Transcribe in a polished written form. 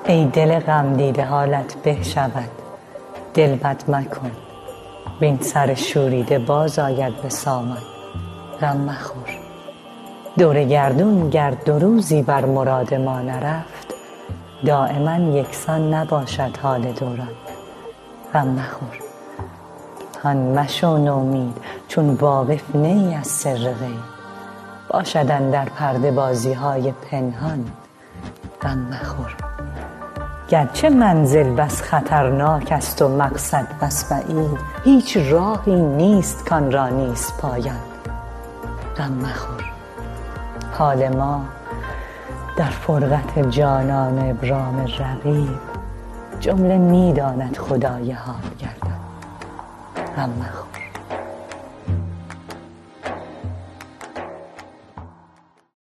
ای دل غم دیده حالت به شود، دل بد مکن، وین سر شوریده باز آید به سامن. غم مخور، دور گردون گر دو روزی بر مراد ما نرفت، دایما یکسان نباشد حال دوران. غم مخور، هان مشو نومید چون واقف نه ای از سر غیب، باشد اندر پرده بازی های پنهان. غم مخور، گرچه منزل بس خطرناک است و مقصد بس بعید، هیچ راهی نیست کان را نیست پایان. غم مخور، حال ما در فرقت جانان ابرام رقیب، جمله می داند خدای حال گردان. غم مخور.